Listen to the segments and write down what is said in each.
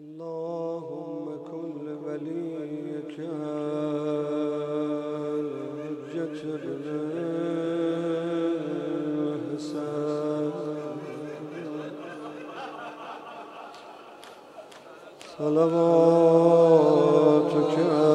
اللهم كن لوليك الحجة ابن حسن صلواتك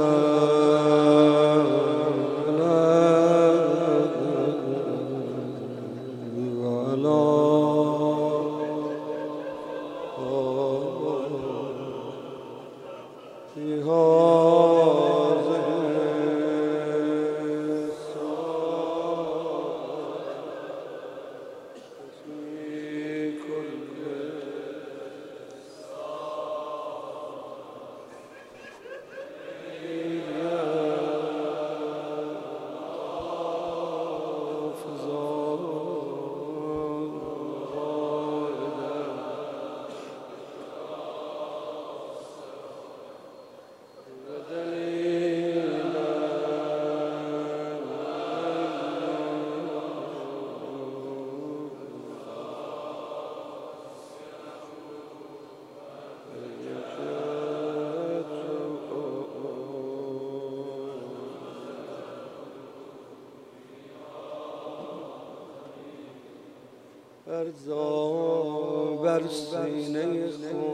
بر سینه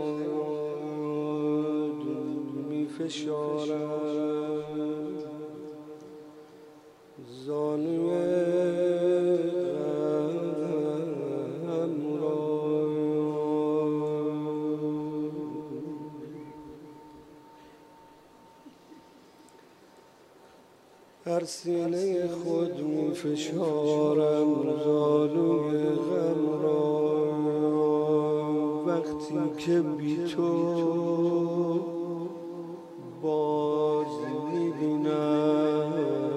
خود می فشارم زانوی غم را بر سینه خود می فشارم زانوی غم را وقتی که بی تو باز میبینم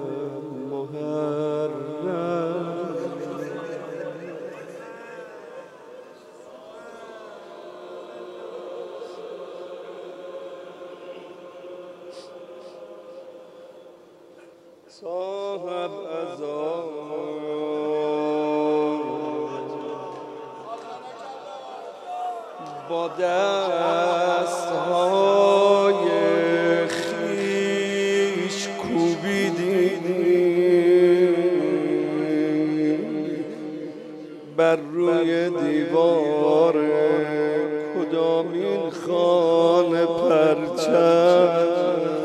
محرم صاحب عذاب با دست‌های خیش کوبیدی بر روی دیوار کدامین خانه پرچم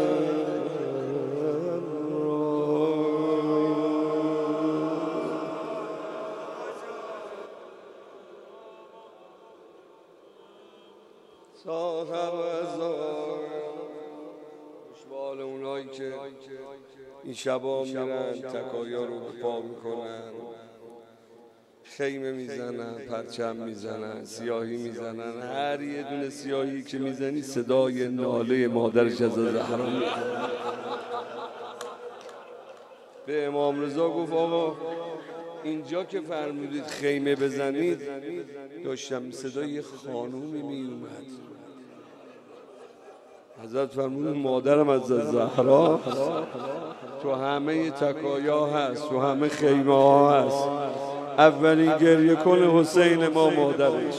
صاحب عذاب خوشبال اونایی که این شبا میرن تکایا رو به پا میکنن خیمه میزنن پرچم میزنن سیاهی میزنن هر یه دونه سیاهی که میزنی صدای ناله مادرش از زهرا میکنه به امام رضا گفت آقا اینجا که فرمودید خیمه بزنید داشتم صدای خانومی میومد حضرت فرمود مادرم از زهرا تو همه تکایا هست تو همه خیمه ها هست اولین گریه کن حسین ما مادرش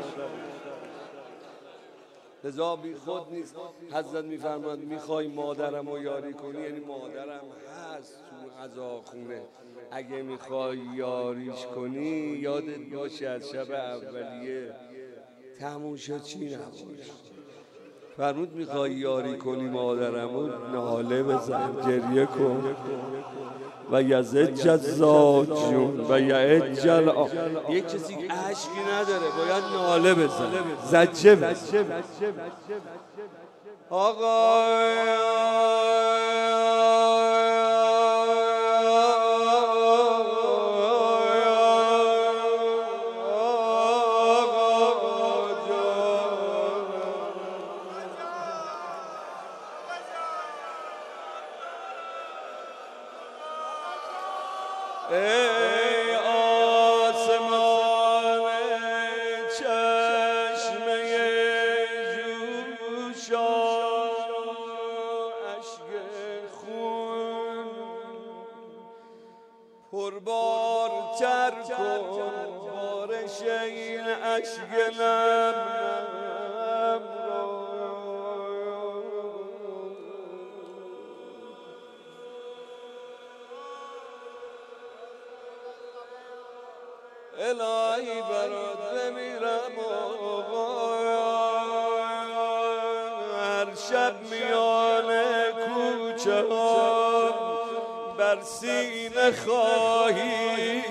لذا بی خود نیست حضرت میفرماد میخوای مادرم رو یاری کنی یعنی مادرم هست تو عزاخونه اگه میخوای یاریش کنی یادت باشه از شب اولیه تموشا چی نباشه فرمود میخوای یاری کنی مادرمو ناله بزن گریه کن و یزج زاجون و یعجل یک کسی عشقی نداره باید ناله بزن زجه بزن آقا ای آسمان چشمه جوشان اشک خون پربار تر کن بارش این اشک نم را الهی برات بمیرم آقا. هر شب میان کوچه ها بر سینه خواهی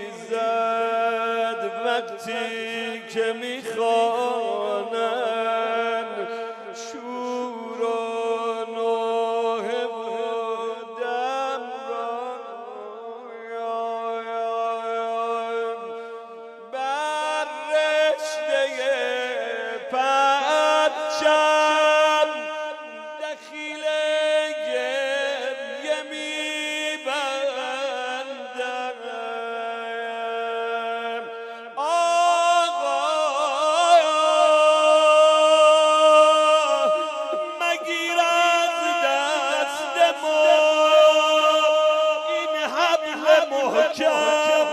زد وقتی که میخوانن شور و نوحه و دم را بر رشته پرچم دخیل گریه میبندم آقا. مگیر از دست ما این حبل محکم.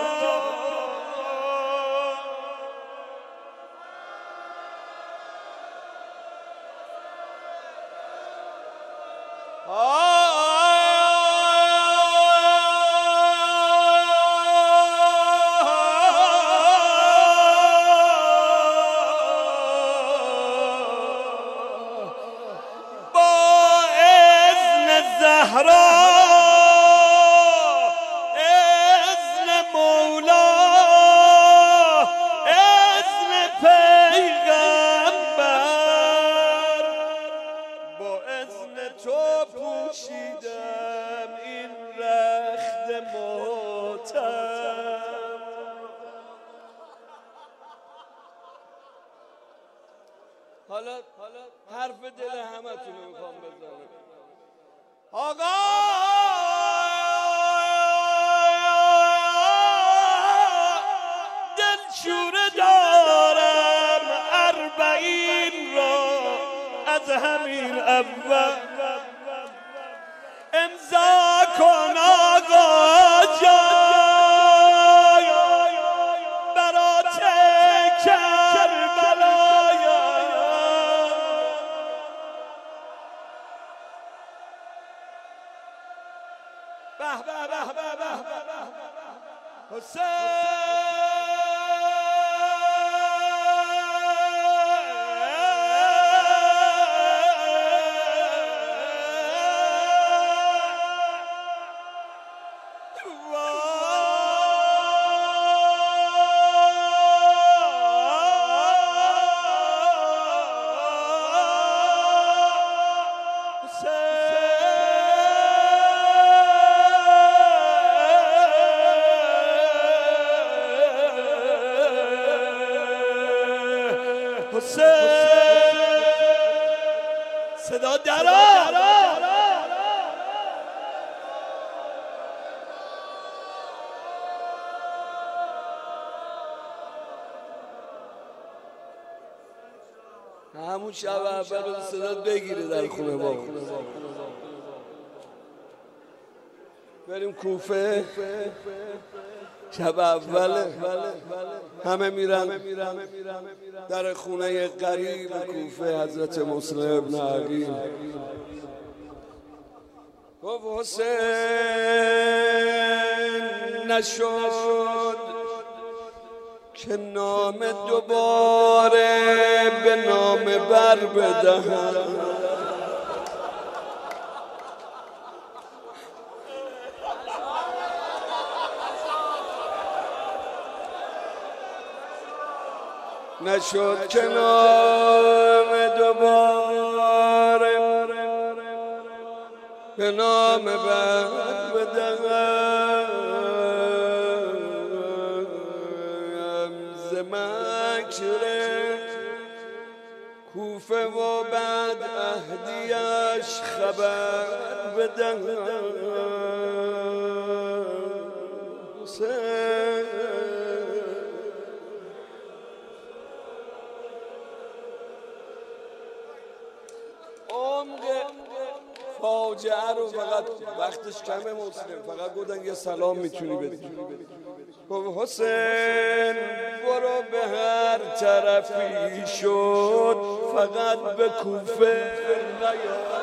با اذن زهرا اذن مولا اذن پیغمبر با اذن تو پوشیدم این رخت ماتم. حالا حرف دل همتون رو میخوام بزنم آقا. دلشوره دارم اربعین را از همین اول امضا کن آقا جان برات کربلایا. به به به به به صدا درا. همون شب اول صدا بگیره در خونه با بریم کوفه. شب اول همه میرن در خونه قریب کوفه حضرت مسلم ابن عقیل. گفت حسین نشد که نام دوباره به نام بر بدهم. نشد که نام دوباره به نام بر بدهم. ز مکر کوفه و بعد عهدیش خبر بدهم. فاجعه رو فقط وقتش کمه مسلم فقط گفتن یه سلام میتونی بدی. گفت حسین برو به هر طرفی شد فقط به کوفه نیا.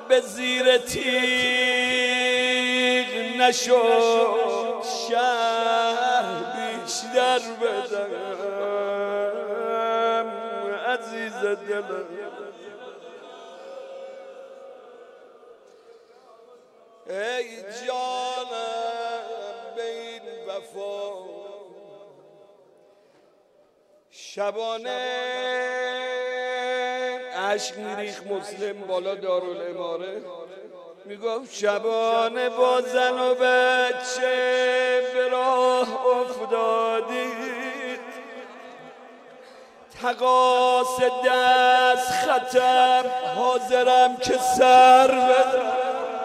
به زیر تیغ نشد شهر بیشتر بدم عزیز دلم. ای جانم به این وفا شبانه عشق میریخ مسلم بالا دارالاماره میگفت شبانه با زن و بچه به راه افتادید تقاص دست خطم حاضرم که سر بدم.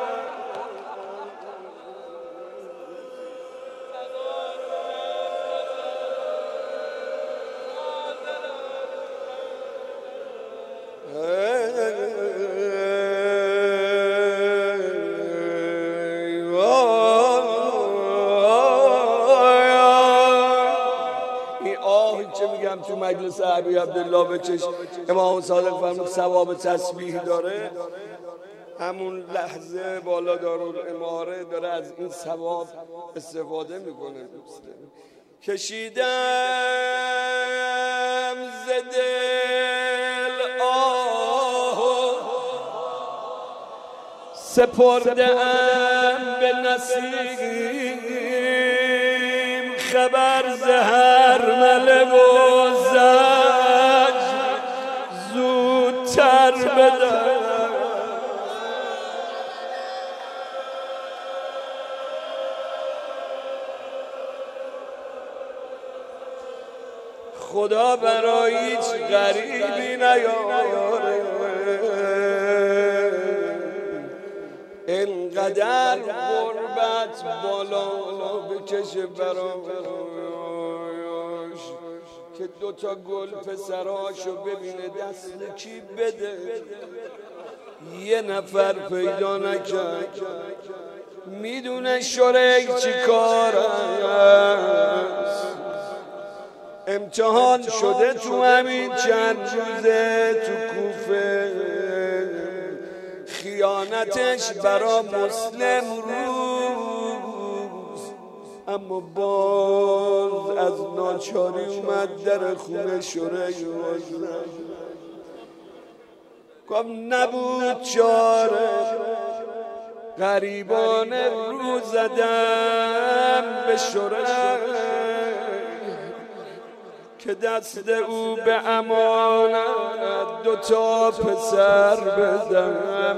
تو مجلس ابی عبدالله بچش امام صادق فرمود ثواب تسبیح داره، همون لحظه بالا دارالاماره داره از این ثواب استفاده میکنه. کشیدم ز دل آه سپردم به نسیم خبر ز هرمله و زج زودتر بدم. خدا برای هیچ غریبی نیاره، اینقدر غربت بالا بکشه براش که دوتا گل پسراشو ببینه دست کی بده. یه نفر پیدا نکرد میدونه شریک چی کار است. امتحان شده تو همین چند روزه تو کوفه، خیانتش برا مسلم روز، اما باز از ناچاری اومد در خونه شریک گفت نبود چاره، غریبان رو زدم به شریک که دست او به امانت دوتا پسر بدم.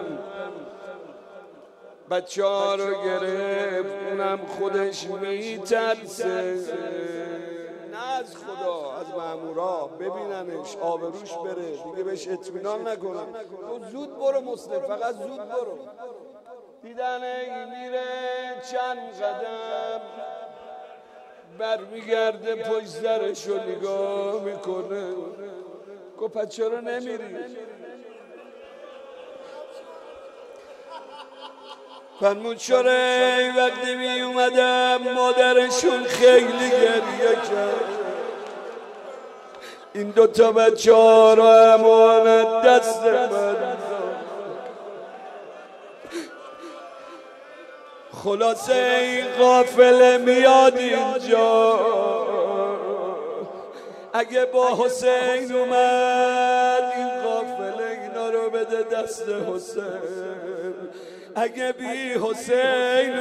بچه ها رو گرفت اونم خودش میترسه، نه از خدا از مامورا ببیننش آبروش بره دیگه بهش اطمینان نکنم. تو زود برو مسلم، فقط زود برو. دیدن این میره چند قدم برمیگرده پشت سرشو نگاه میکنه. گفت پس چرا نمیری؟ فرمود شوری وقتی می اومدم مادرشون خیلی گریه کرد، این دوتا بچه ها رو امانت دست من. خلاصه این قافله میاد اینجا، اگه با حسین اومد این قافله اینا رو بده دست حسین، اگه بی حسین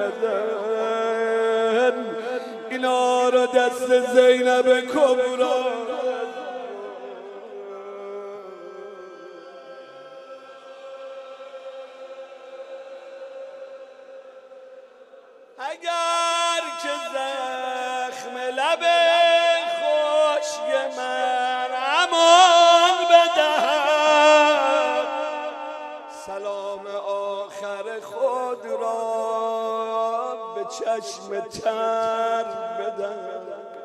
اومدن اینا رو دست زینب کبرا. اگر که زخم لب خشک من امان بدهم، سلام آخر خود را به چشم تر بدم.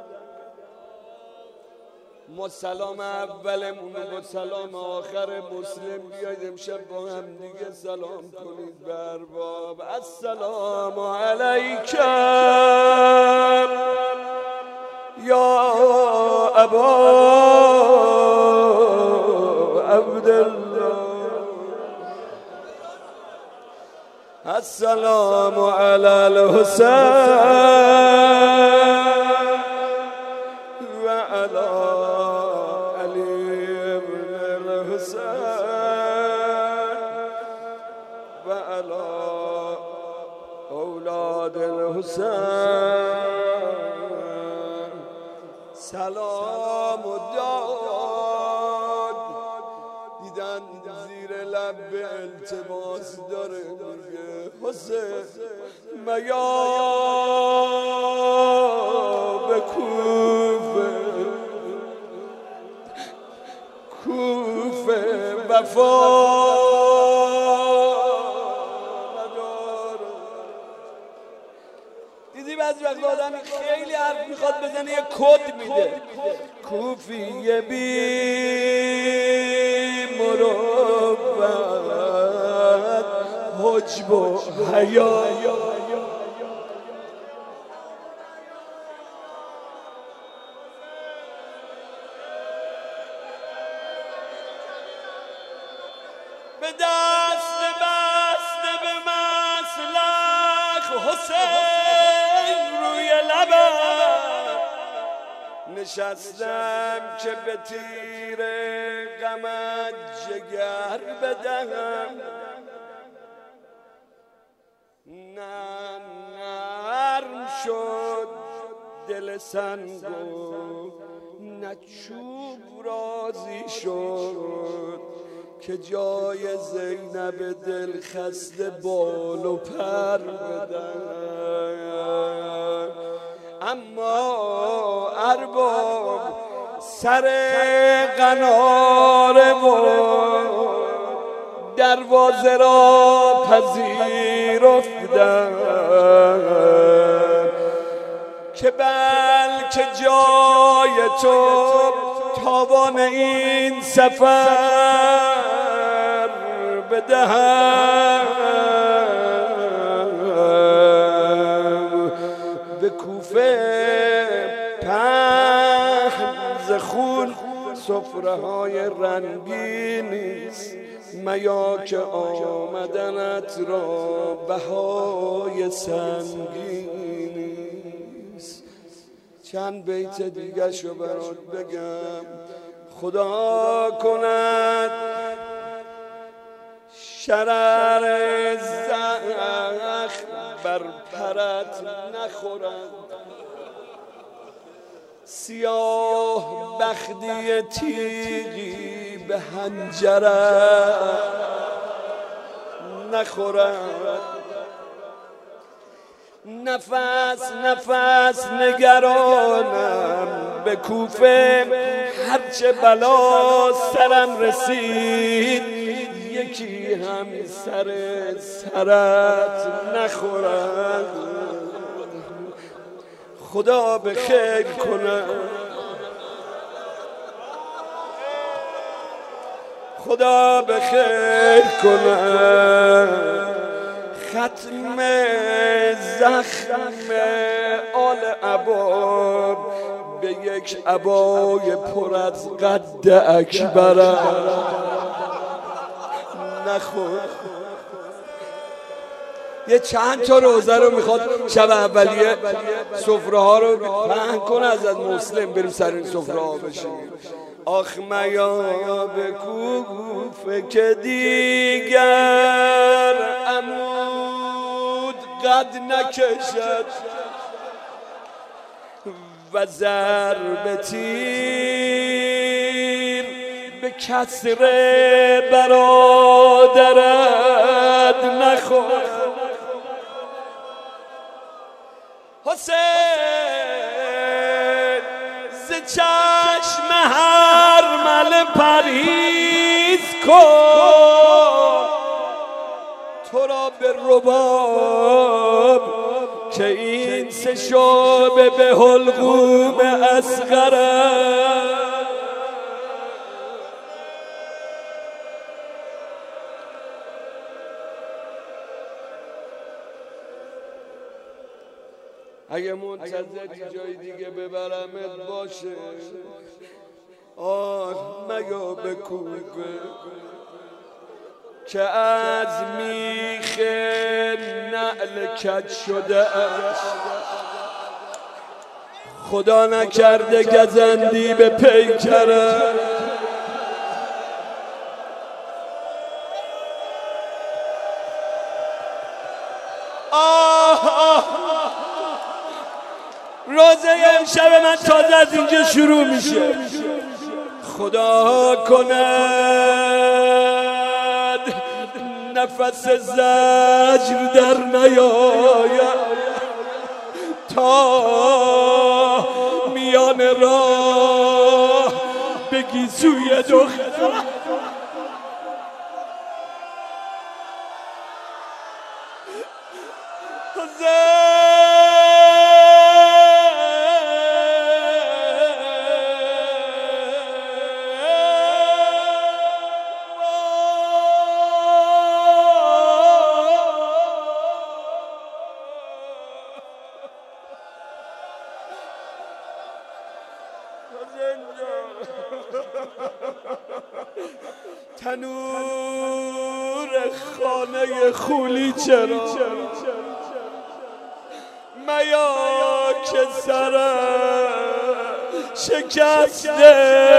ما سلام اولمون با سلام آخر مسلم بیاید امشب با هم دیگه سلام کنید به ارباب. السلام علیکم یا ابا عبدالله. السلام علی الحسین و علی علی بن الحسین و علی اولاد الحسین سلام و داد. دیدن زیر لب التماس داره میگه حسین میا به کوفه وفا نداره. دیدی بعضی وقت آدم خیلی حرف میخواد بزنه یه کد میده. کوفی بی مروت حجب و حیا به دست بسته به مسلک حسین روی لبم نشستم که به تیر غمت جگر بدهم. نه نرم شد دل سنگو نه چوب رازی شد که جای زینب دل خسته بال و پر بدن. اما ارباب سر قناره و دروازه را پذیرفتم که بلکه جای تو تاوان این سفر بدهم. به کوفه پهن ز خون سفره های رنگینیست میا که آمدنت را بهای سنگینیست. چند بیت دیگه شو برات بگم. خدا کند شرر زخم بر پرت نخورد سیاه بختی تیغی به حنجرت نخورد. نفس نفس نگرانم به کوفه هرچه بلا سرم رسید یکی هم سر سرت نخورد. خدا به خیر کنه خدا به خیر کنه ختم زخم آل عباب به یک عبای پر از قد اکبر نخور. یه چند تا روزه رو میخواد شب اولیه سفره ها رو پهن کنه از مسلم بریم سر این سفره ها بشیم. آخ میا به کوفه که دیگر عمود قد نکشد و ضرب تیر به کسر برادرت نخورد. حسین ز چشم هر مل پرهیز کن تو را به رباب که این سه شعبه به حلقوم اصغرت. اگه منتظری جای دیگه ببرمت باشه آه مگا به کوفه که از میخ کج شده خدا نکرده گزندی به پیکره روزه امشب من تازه از اینجا شروع میشه خدا کند نفس زجر در نیاید تا میان راه بگی سوی دختر تنور خانه خولی چرا میا که سرم شکسته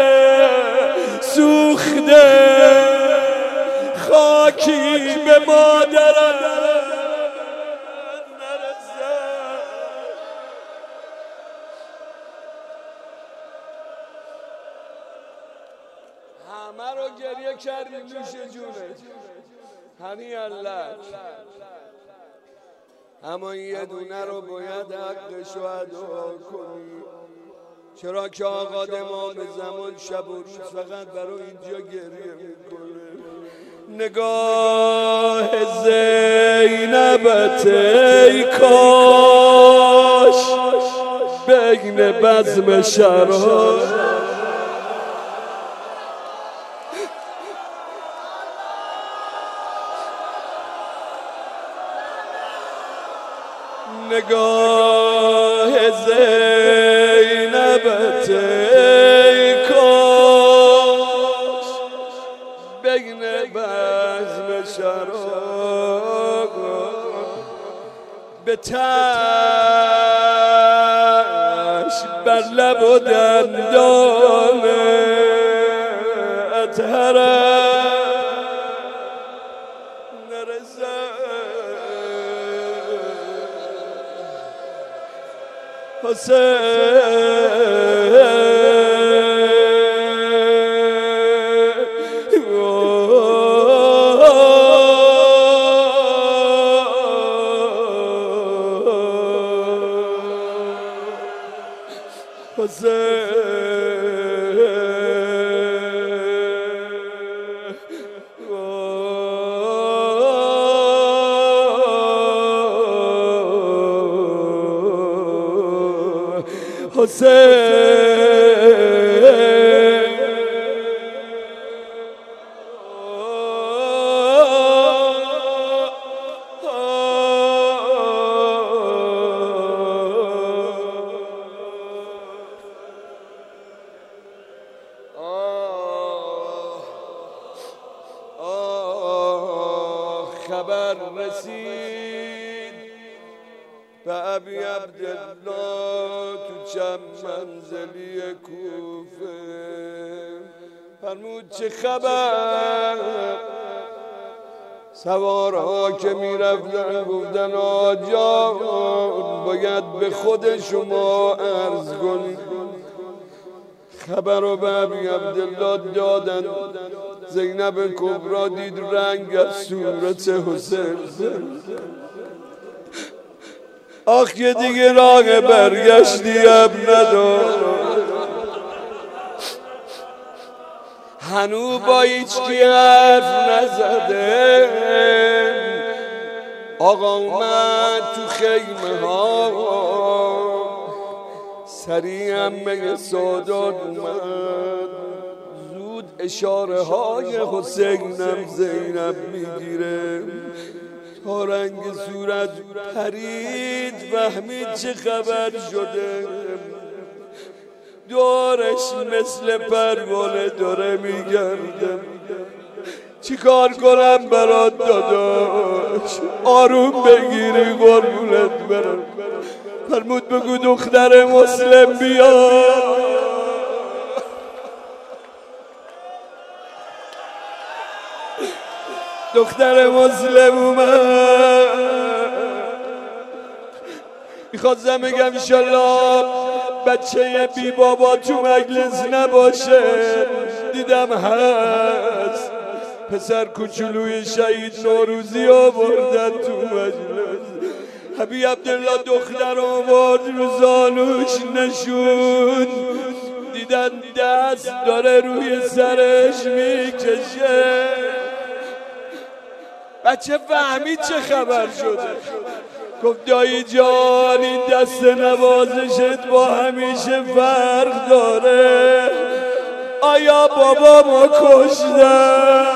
سوخته خاکی به مادرم نرسه همه رو گریه کردی نوش جونت هنی الله اما یه دونه رو باید حقش رو ادا کنی چرا که آقا امام زمان شب و روز فقط برای اینجا گریه میکنه نگاه زینبت ای کاش بین بزم شراب نگاه زینبت ای کاش بین بزم شراب به تش بر لب و دندان اطهرم خبر رسید به ابی عبدالله تو چند منزلی کوفه فرمود چه خبر سوارها که میرفتن گفتن آجا باید به خود شما عرض کنید خبر رو به ابی عبدالله دادن زینب کبرا دید رنگ از صورت حسین آخ که دیگه راه برگشتی اب ندار هنو با هیچکی حرف نزده آقا اومد تو خیمه ها سریع همه سادات اومد زود اشاره های حسینم زینب میگیره تا رنگ صورت پرید فهمید چه خبر شده دورش مثل پروانه داره میگرده چی کار کنم برات داداش؟ آروم بگیری قربونت برم. فرمود بگو دختر مسلم بیا. دختر مسلم اومد. میخواستم بگم انشالله بچه بی بابا تو مجلس نباشه، دیدم هست. پسر کوچولوی شهید نوروزی آوردن تو مجلس. حبیب عبدالله دختر آورد رو زانوش نشون، دیدن دست داره روی سرش میکشه. بچه فهمید چه خبر شده. گفت دایی جان این دست نوازشت با همیشه فرق داره. آیا بابا ما کشتن؟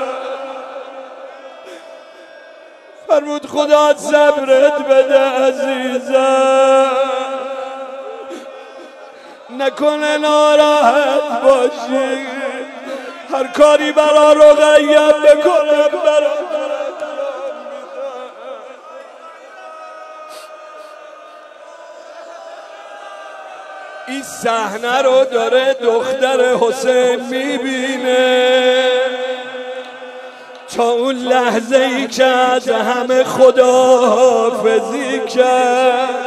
فرمود خدا صبرت بده عزیزم، نکنه ناراحت باشی. هر کاری برا رقیه بکنم برا این صحنه رو داره دختر حسین میبینه. تا اون لحظه ای که از همه خداحافظی کرد.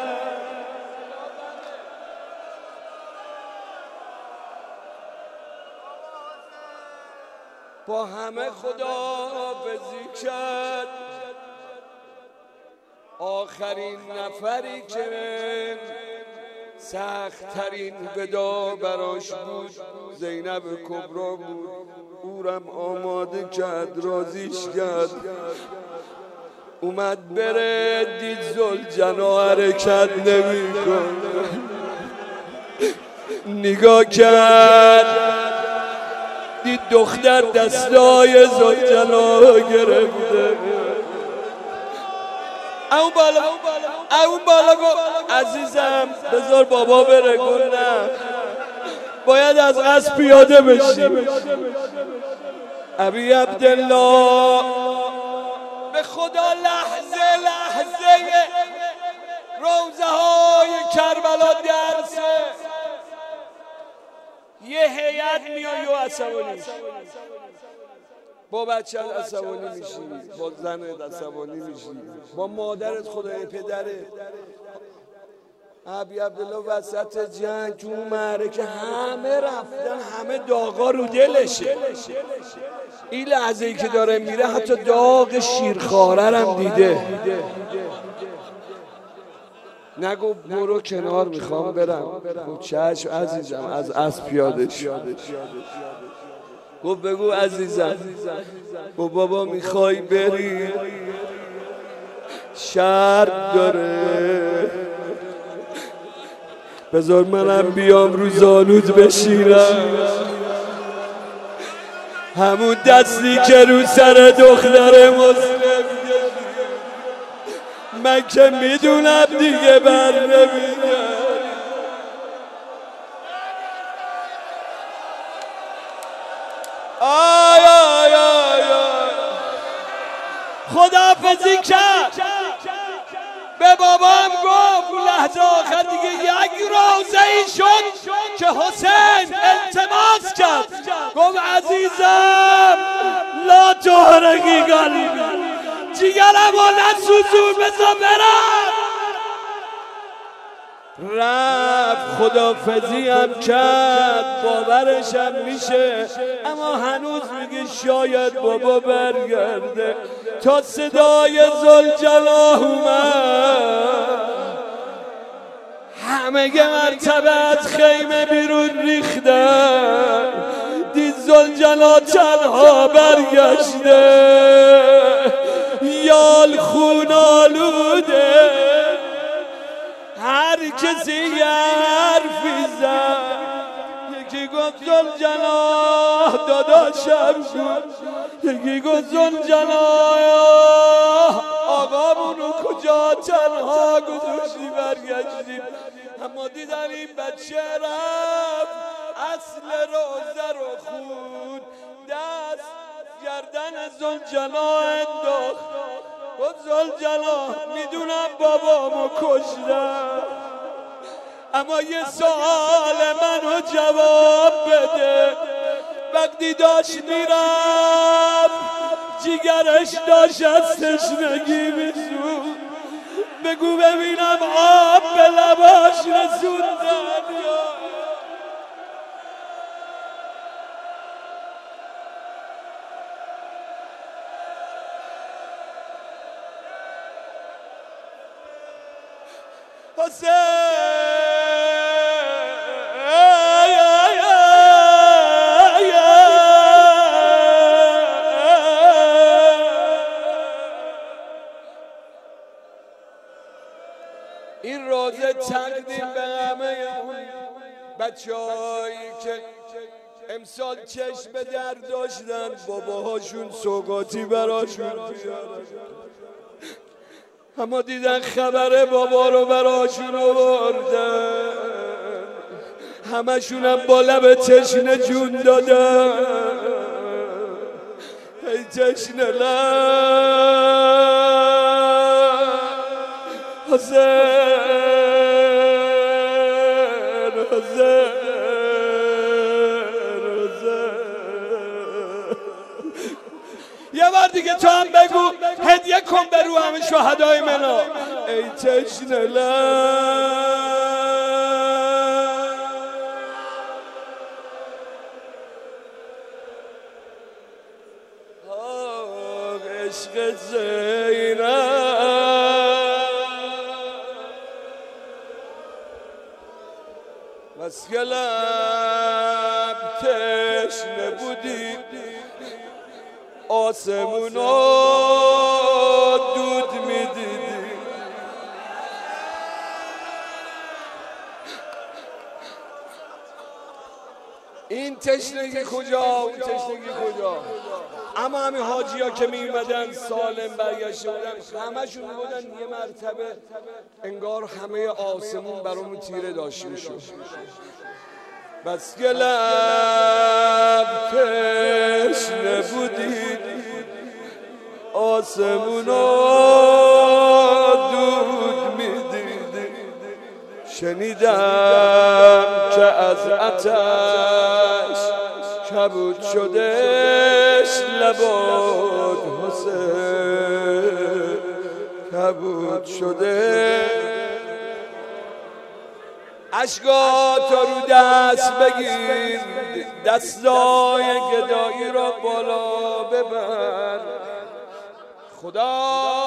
با همه خداحافظی کرد. آخرین نفری که سخت‌ترین ودا براش بود زینب کبرا بود. اورم آماده کرد، راضیش کرد. اومد بره، دید ذوالجنا حرکت نمی‌کنه. نگاه کرد، دید دختر دستای ذوالجنا گرفته. اون بالا گفت عزیزم بذار بابا بره. گفت نه باید از قصد پیاده بشی. ابی عبدالله به خدا لحظه روزه های کربلا درسه. یه هیئت میای و عصبانی میشی، با بچه عصبانی میشی، با زنت عصبانی میشی، با مادرت خدای پدرت. ابی عبدالله وسط جنگ تو معرکه همه رفتن، همه داغا رو دلشه. این لحظه ای که داره میره حتی داغ شیرخواره هم دیده. نگو برو کنار میخوام برم. گفت چشم عزیزم از اسب پیاده شو. گفت بگو عزیزم. گفت بابا میخوای بری؟ شرط داره. بذار منم بیام رو زانوت بشینم. همون دستی که رو سر دختر مسلم من که میدونم دیگه بر نمیگم. آی آی آی آی خداحافظی کرد. به بابام گفت لحظه آخر دیگه یک روزه ای شد که حسین التماس کرد. گفت عزیزم لا تحرقی قلبی، جیگرم و نسوزون بذار برم. رفت خداحافظی هم کرد، باورش هم میشه، اما هنوز میگه شاید بابا برگرده. تا صدای ذوالجلال اومد، همه مرتبه از خیمه بیرون ریختن. دید ذوالجلال تنها برگشته، یال خون آلوده. هر کسی یه حرفی زد. یکی گفت ذوالجلال داداشم بود، یکی گفت ذوالجلال آقامونو کجا تنها گذاشتی برگشتیم. اما دیدن این بچه رفت اصل روزه رو خون، دست گردن زلجلا انداخت. گفت زلجلا میدونم بابامو کشتم، اما یه سوال منو جواب بده. وقتی داشت میرم جیگرش داشت از تشنگی میسوخت، بگو ببینم آب به لباش رسوندن یا این روزه تقدیم به همه اون بچه‌هایی که امسال چشم به در داشتن، باباهاشون سوگاتی براشون بیارن، اما دیدن خبر بابا رو براشون آوردن، همشون هم با لب تشنه جون دادن. ای تشنه لب حسین حسین یه بار دیگه تو هم بگو هدیه کن به رو همه شهدای منا. ای تشنه لب عشق زینب بس که لب تشنه بودی آسمونا دود میدیدی. این تشنگی کجا اون تشنگی کجا؟ اما همین حاجی ها که میمدن سالم برگشته بودن همشون میگفتن یه مرتبه انگار همه آسمون برامون تیره داشت میشد. بس که لب تشنه بودید آسمونا دود میدیدی. شنیدم که از آتش کبود شدش لبات حسین کبود شده. اشکاتو رو دست بگیر دستای گدایی را بالا ببر. خدا